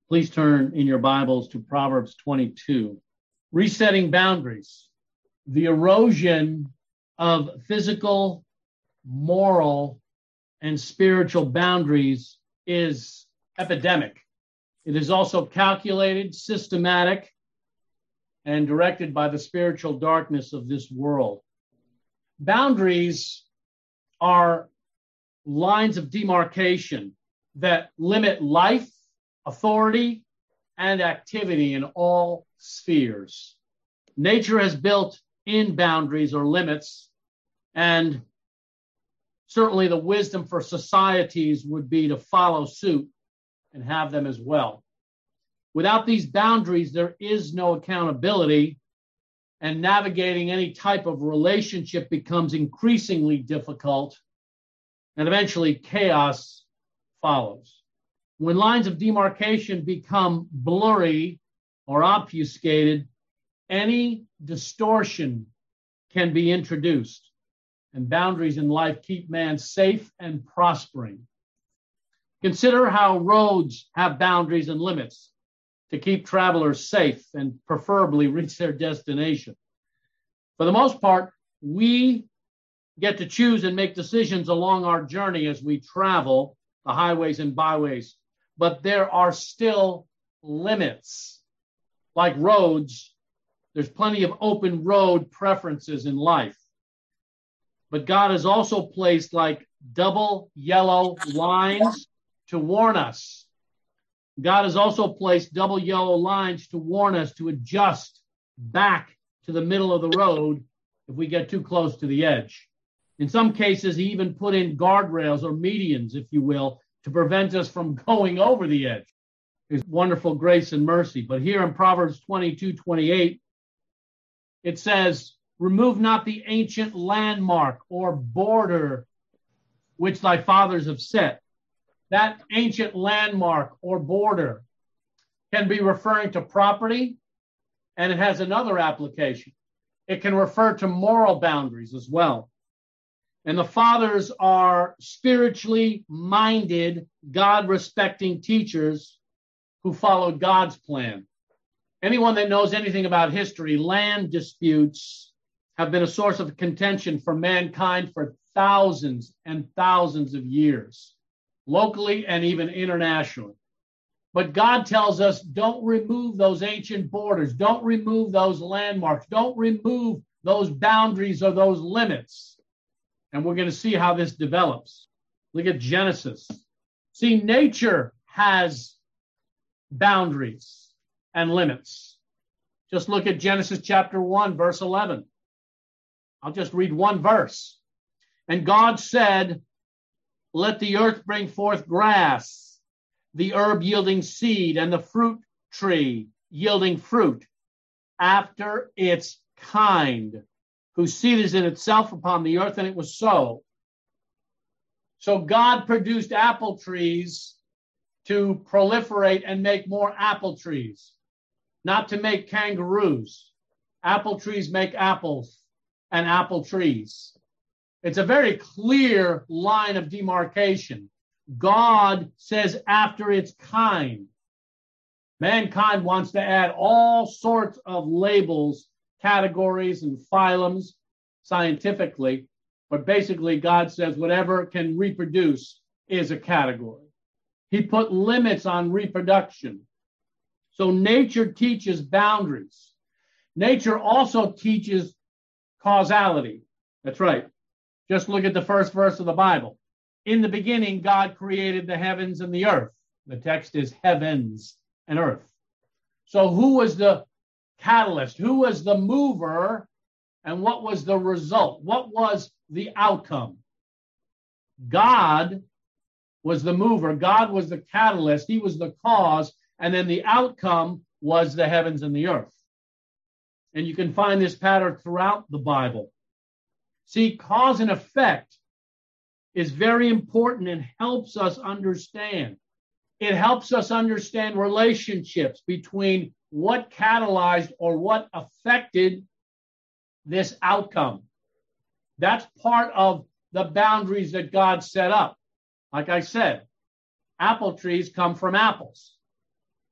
Please turn in your Bibles to Proverbs 22. Resetting boundaries. The erosion of physical, moral, and spiritual boundaries is epidemic. It is also calculated, systematic, and directed by the spiritual darkness of this world. Boundaries are lines of demarcation that limit life, authority, and activity in all spheres. Nature has built in boundaries or limits, and certainly the wisdom for societies would be to follow suit and have them as well. Without these boundaries, there is no accountability, and navigating any type of relationship becomes increasingly difficult, and eventually chaos follows. When lines of demarcation become blurry or obfuscated, any distortion can be introduced, and boundaries in life keep man safe and prospering. Consider how roads have boundaries and limits to keep travelers safe and preferably reach their destination. For the most part, we get to choose and make decisions along our journey as we travel the highways and byways, but there are still limits. Like roads, there's plenty of open road preferences in life. But God has also placed like double yellow lines to warn us. God has also placed double yellow lines to warn us to adjust back to the middle of the road if we get too close to the edge. In some cases, he even put in guardrails or medians, if you will, to prevent us from going over the edge. His wonderful grace and mercy. But here in Proverbs 22:28, it says, remove not the ancient landmark or border which thy fathers have set. That ancient landmark or border can be referring to property, and it has another application. It can refer to moral boundaries as well. And the fathers are spiritually minded, God-respecting teachers who followed God's plan. Anyone that knows anything about history, land disputes have been a source of contention for mankind for thousands and thousands of years, locally and even internationally. But God tells us, don't remove those ancient borders. Don't remove those landmarks. Don't remove those boundaries or those limits. And we're going to see how this develops. Look at Genesis. See, nature has boundaries and limits. Just look at Genesis chapter 1, verse 11. I'll just read one verse. And God said, let the earth bring forth grass, the herb yielding seed, and the fruit tree yielding fruit after its kind, whose seed is in itself upon the earth, and it was so. So God produced apple trees to proliferate and make more apple trees, not to make kangaroos. Apple trees make apples and apple trees. It's a very clear line of demarcation. God says after its kind. Mankind wants to add all sorts of labels, categories, and phylums scientifically, but basically God says whatever can reproduce is a category. He put limits on reproduction. So nature teaches boundaries. Nature also teaches causality. That's right. Just look at the first verse of the Bible. In the beginning, God created the heavens and the earth. The text is heavens and earth. So who was the catalyst? Who was the mover? And what was the result? What was the outcome? God was the mover. God was the catalyst. He was the cause. And then the outcome was the heavens and the earth. And you can find this pattern throughout the Bible. See, cause and effect is very important and helps us understand. It helps us understand relationships between what catalyzed or what affected this outcome. That's part of the boundaries that God set up. Like I said, apple trees come from apples.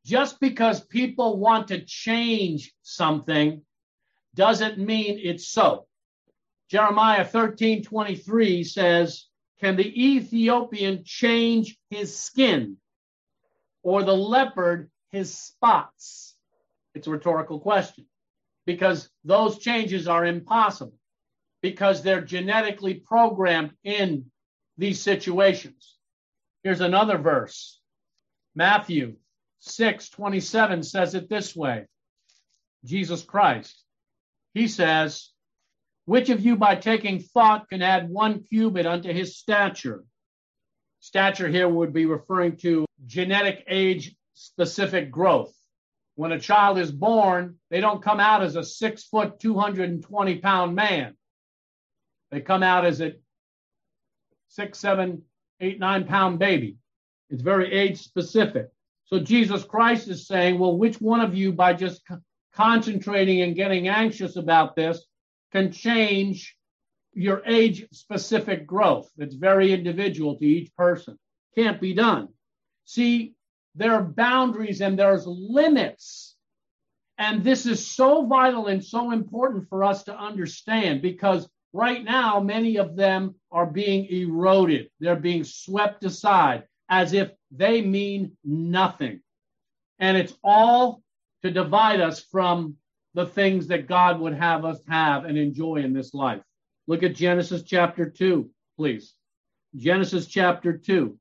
Just because people want to change something doesn't mean it's so. Jeremiah 13:23 says, can the Ethiopian change his skin or the leopard his spots? It's a rhetorical question because those changes are impossible because they're genetically programmed in these situations. Here's another verse. Matthew 6:27 says it this way. Jesus Christ, he says, which of you by taking thought can add 1 cubit unto his stature? Stature here would be referring to genetic age-specific growth. When a child is born, they don't come out as a 6 foot, 220 pound man. They come out as a 6, 7, 8, 9 pound baby. It's very age specific. So Jesus Christ is saying, well, which one of you by just concentrating and getting anxious about this can change your age-specific growth? It's very individual to each person. Can't be done. See, there are boundaries and there's limits. And this is so vital and so important for us to understand because right now, many of them are being eroded. They're being swept aside as if they mean nothing. And it's all to divide us from the things that God would have us have and enjoy in this life. Look at Genesis chapter 2, please. Genesis chapter 2.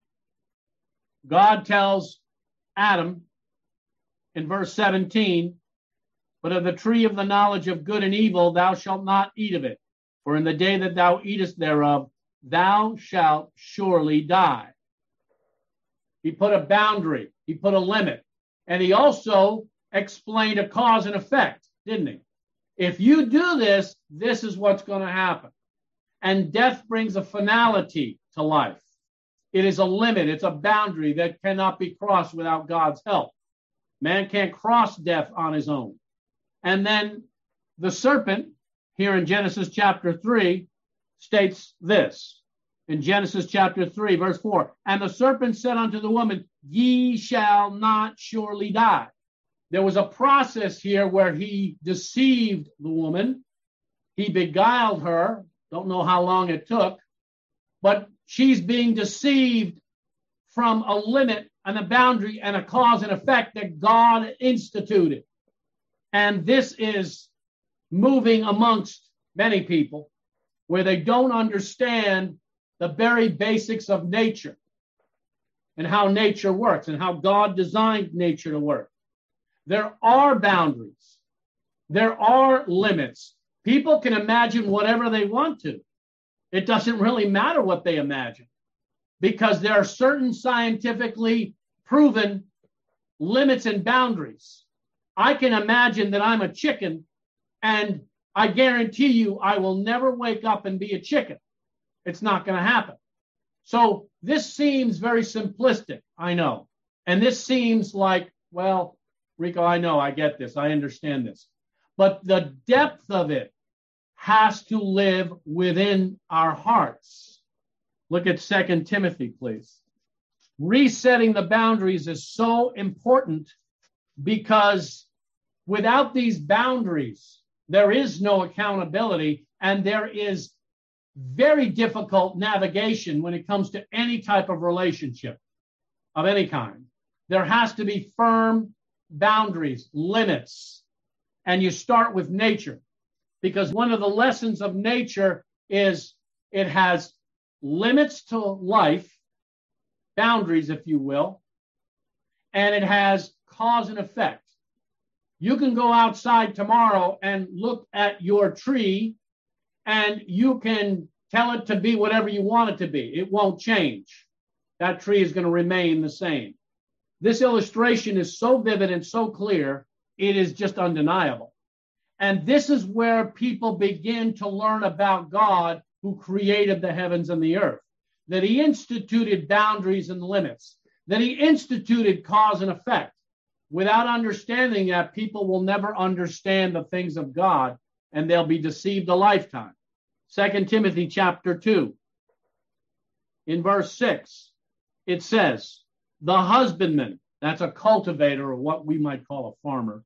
God tells Adam in verse 17, but of the tree of the knowledge of good and evil thou shalt not eat of it, for in the day that thou eatest thereof, thou shalt surely die. He put a boundary, he put a limit, and he also explained a cause and effect, didn't he? If you do this, this is what's going to happen. And death brings a finality to life. It is a limit, it's a boundary that cannot be crossed without God's help. Man can't cross death on his own. And then the serpent, here in Genesis chapter 3, states this. In Genesis chapter 3, verse 4, and the serpent said unto the woman, ye shall not surely die. There was a process here where he deceived the woman. He beguiled her. Don't know how long it took, but she's being deceived from a limit and a boundary and a cause and effect that God instituted. And this is moving amongst many people where they don't understand the very basics of nature and how nature works and how God designed nature to work. There are boundaries. There are limits. People can imagine whatever they want to. It doesn't really matter what they imagine because there are certain scientifically proven limits and boundaries. I can imagine that I'm a chicken and I guarantee you I will never wake up and be a chicken. It's not going to happen. So this seems very simplistic, I know. And this seems like, well, Rico, I know, I get this, I understand this. But the depth of it has to live within our hearts. Look at 2 Timothy, please. Resetting the boundaries is so important because without these boundaries, there is no accountability and there is very difficult navigation when it comes to any type of relationship of any kind. There has to be firm boundaries, limits, and you start with nature because one of the lessons of nature is it has limits to life, boundaries, if you will, and it has cause and effect. You can go outside tomorrow and look at your tree and you can tell it to be whatever you want it to be. It won't change. That tree is going to remain the same. This illustration is so vivid and so clear, it is just undeniable. And this is where people begin to learn about God who created the heavens and the earth, that he instituted boundaries and limits, that he instituted cause and effect. Without understanding that, people will never understand the things of God and they'll be deceived a lifetime. 2 Timothy chapter 2, in verse 6, it says, the husbandman, that's a cultivator, or what we might call a farmer,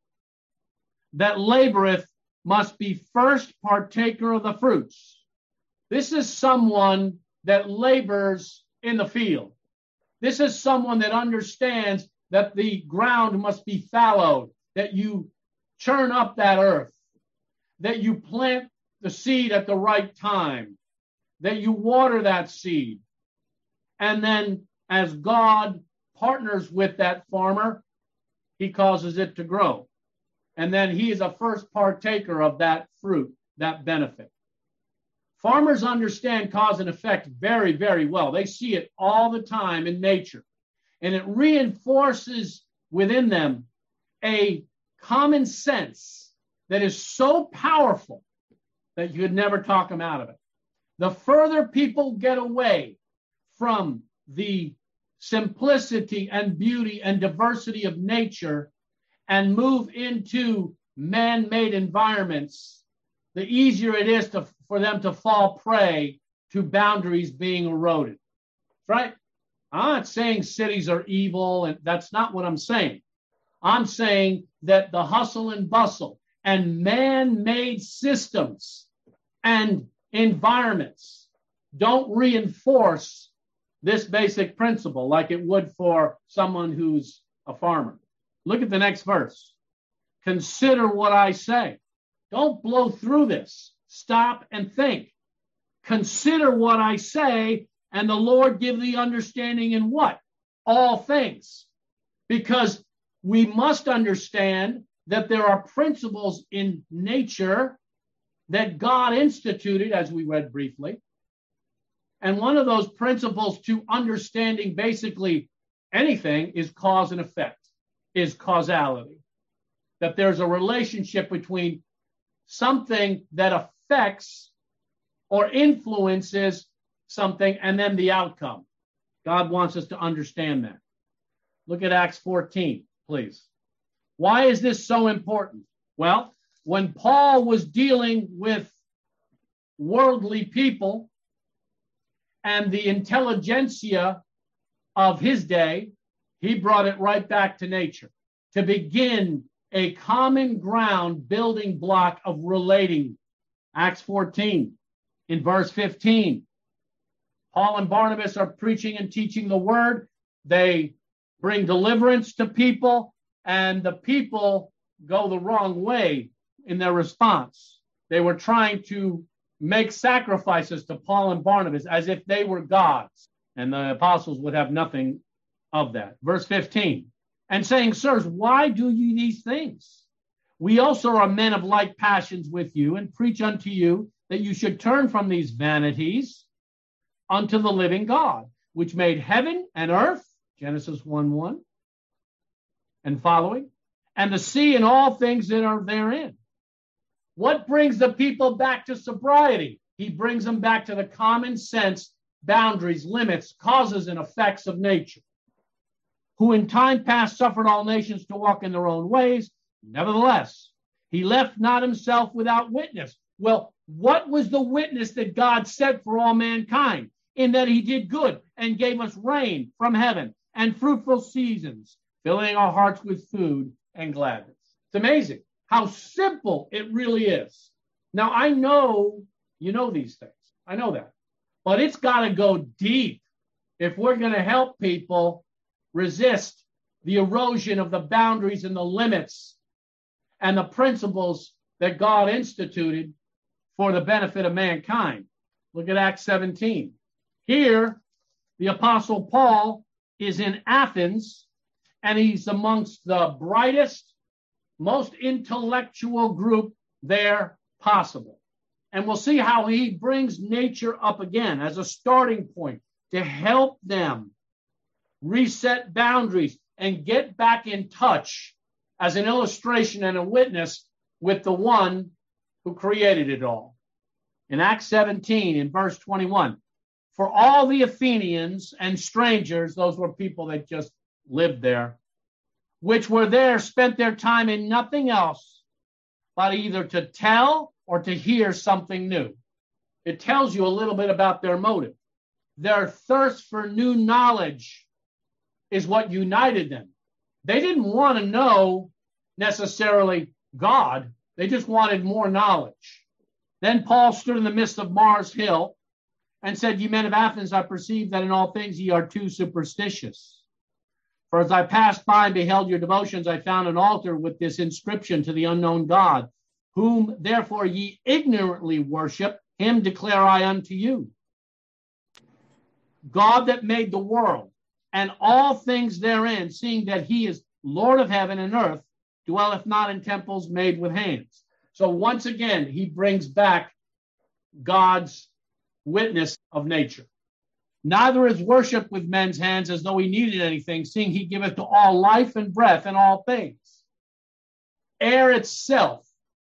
that laboreth must be first partaker of the fruits. This is someone that labors in the field. This is someone that understands that the ground must be fallowed, that you churn up that earth, that you plant the seed at the right time, that you water that seed. And then as God partners with that farmer, he causes it to grow. And then he is a first partaker of that fruit, that benefit. Farmers understand cause and effect very, very well. They see it all the time in nature. And it reinforces within them a common sense that is so powerful that you could never talk them out of it. The further people get away from the simplicity and beauty and diversity of nature and move into man-made environments, the easier it is for them to fall prey to boundaries being eroded. Right? I'm not saying cities are evil, and that's not what I'm saying. I'm saying that the hustle and bustle and man-made systems and environments don't reinforce this basic principle like it would for someone who's a farmer. Look at the next verse. Consider what I say. Don't blow through this. Stop and think. Consider what I say, and the Lord give thee understanding in what? All things. Because we must understand that there are principles in nature that God instituted, as we read briefly. And one of those principles to understanding basically anything is cause and effect, is causality. That there's a relationship between something that affects or influences something and then the outcome. God wants us to understand that. Look at Acts 14, please. Why is this so important? Well, when Paul was dealing with worldly people and the intelligentsia of his day, he brought it right back to nature to begin a common ground building block of relating. Acts 14 in verse 15. Paul and Barnabas are preaching and teaching the word. They bring deliverance to people, and the people go the wrong way in their response. They were trying to make sacrifices to Paul and Barnabas as if they were gods, and the apostles would have nothing of that. Verse 15, and saying, sirs, why do ye these things? We also are men of like passions with you, and preach unto you that you should turn from these vanities unto the living God, which made heaven and earth, Genesis 1:1, and following, and the sea and all things that are therein. What brings the people back to sobriety? He brings them back to the common sense, boundaries, limits, causes, and effects of nature. Who in time past suffered all nations to walk in their own ways. Nevertheless, he left not himself without witness. Well, what was the witness that God set for all mankind? In that he did good and gave us rain from heaven and fruitful seasons, filling our hearts with food and gladness. It's amazing how simple it really is. Now, I know you know these things. I know that. But it's got to go deep if we're going to help people resist the erosion of the boundaries and the limits and the principles that God instituted for the benefit of mankind. Look at Acts 17. Here, the Apostle Paul is in Athens, and he's amongst the brightest, most intellectual group there possible. And we'll see how he brings nature up again as a starting point to help them reset boundaries and get back in touch as an illustration and a witness with the one who created it all. In Acts 17, in verse 21, for all the Athenians and strangers, those were people that just lived there, which were there, spent their time in nothing else but either to tell or to hear something new. It tells you a little bit about their motive. Their thirst for new knowledge is what united them. They didn't want to know necessarily God. They just wanted more knowledge. Then Paul stood in the midst of Mars Hill and said, "Ye men of Athens, I perceive that in all things ye are too superstitious. For as I passed by and beheld your devotions, I found an altar with this inscription to the unknown God, whom therefore ye ignorantly worship, him declare I unto you. God that made the world and all things therein, seeing that he is Lord of heaven and earth, dwelleth not in temples made with hands." So once again, he brings back God's witness of nature. "Neither is worship with men's hands as though he needed anything, seeing he giveth to all life and breath and all things." Air itself,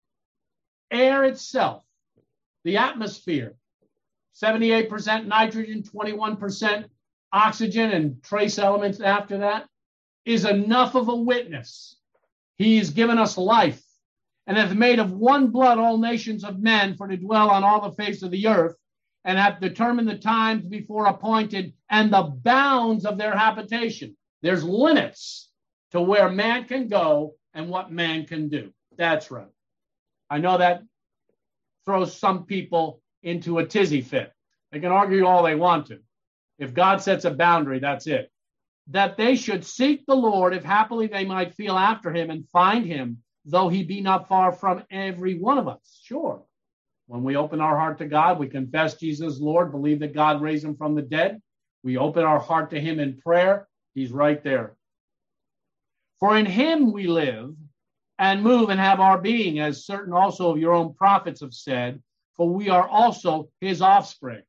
the atmosphere, 78% nitrogen, 21% oxygen, and trace elements after that, is enough of a witness. He's given us life, and hath made of one blood all nations of men for to dwell on all the face of the earth, and hath determined the times before appointed and the bounds of their habitation. There's limits to where man can go and what man can do. That's right. I know that throws some people into a tizzy fit. They can argue all they want to. If God sets a boundary, that's it. That they should seek the Lord, if happily they might feel after him and find him, though he be not far from every one of us. Sure. When we open our heart to God, we confess Jesus Lord, believe that God raised him from the dead. We open our heart to him in prayer. He's right there. "For in him we live and move and have our being, as certain also of your own prophets have said, for we are also his offspring."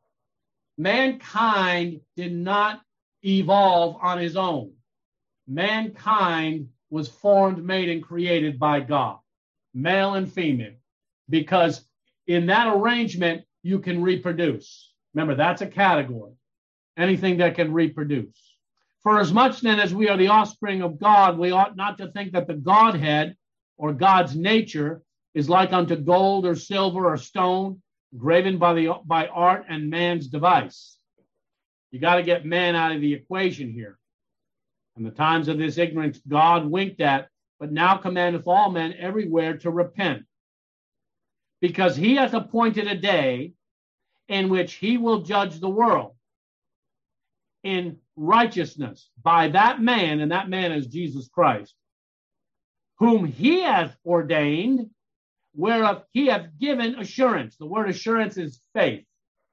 Mankind did not evolve on his own. Mankind was formed, made, and created by God, male and female, because in that arrangement, you can reproduce. Remember, that's a category. Anything that can reproduce. "For as much then as we are the offspring of God, we ought not to think that the Godhead or God's nature is like unto gold or silver or stone, graven by art and man's device." You got to get man out of the equation here. And the times of this ignorance God winked at, but now commandeth all men everywhere to repent. Because he hath appointed a day in which he will judge the world in righteousness by that man, and that man is Jesus Christ, whom he hath ordained, whereof he hath given assurance. The word assurance is faith.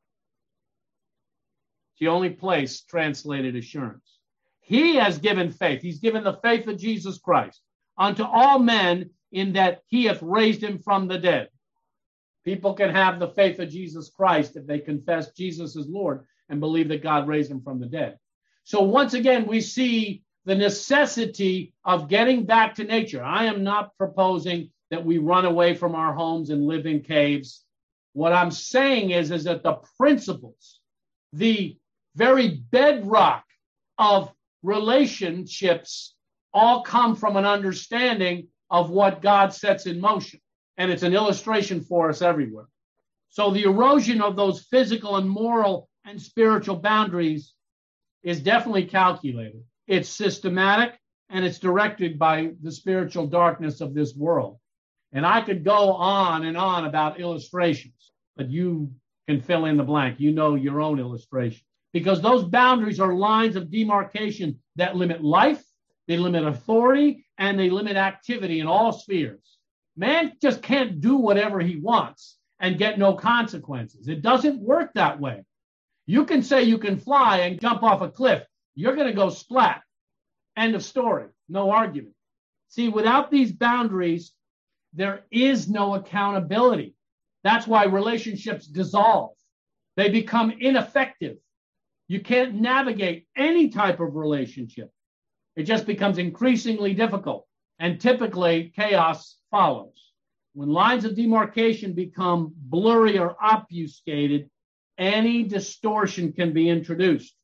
It's the only place translated assurance. He has given faith. He's given the faith of Jesus Christ unto all men, in that he hath raised him from the dead. People can have the faith of Jesus Christ if they confess Jesus as Lord and believe that God raised him from the dead. So once again, we see the necessity of getting back to nature. I am not proposing that we run away from our homes and live in caves. What I'm saying is that the principles, the very bedrock of relationships, all come from an understanding of what God sets in motion. And it's an illustration for us everywhere. So the erosion of those physical and moral and spiritual boundaries is definitely calculated. It's systematic, and it's directed by the spiritual darkness of this world. And I could go on and on about illustrations, but you can fill in the blank. You know your own illustration. Because those boundaries are lines of demarcation that limit life, they limit authority, and they limit activity in all spheres. Man just can't do whatever he wants and get no consequences. It doesn't work that way. You can say you can fly and jump off a cliff. You're going to go splat. End of story. No argument. See, without these boundaries, there is no accountability. That's why relationships dissolve. They become ineffective. You can't navigate any type of relationship. It just becomes increasingly difficult. And typically, chaos follows. When lines of demarcation become blurry or obfuscated, any distortion can be introduced.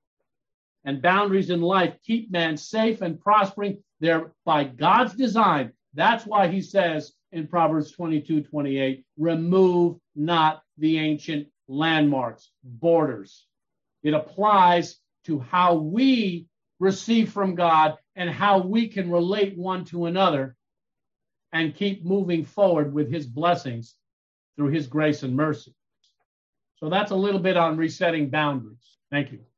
And boundaries in life keep man safe and prospering. They're by God's design. That's why he says in Proverbs 22:28, remove not the ancient landmarks, borders. It applies to how we receive from God and how we can relate one to another and keep moving forward with his blessings through his grace and mercy. So that's a little bit on resetting boundaries. Thank you.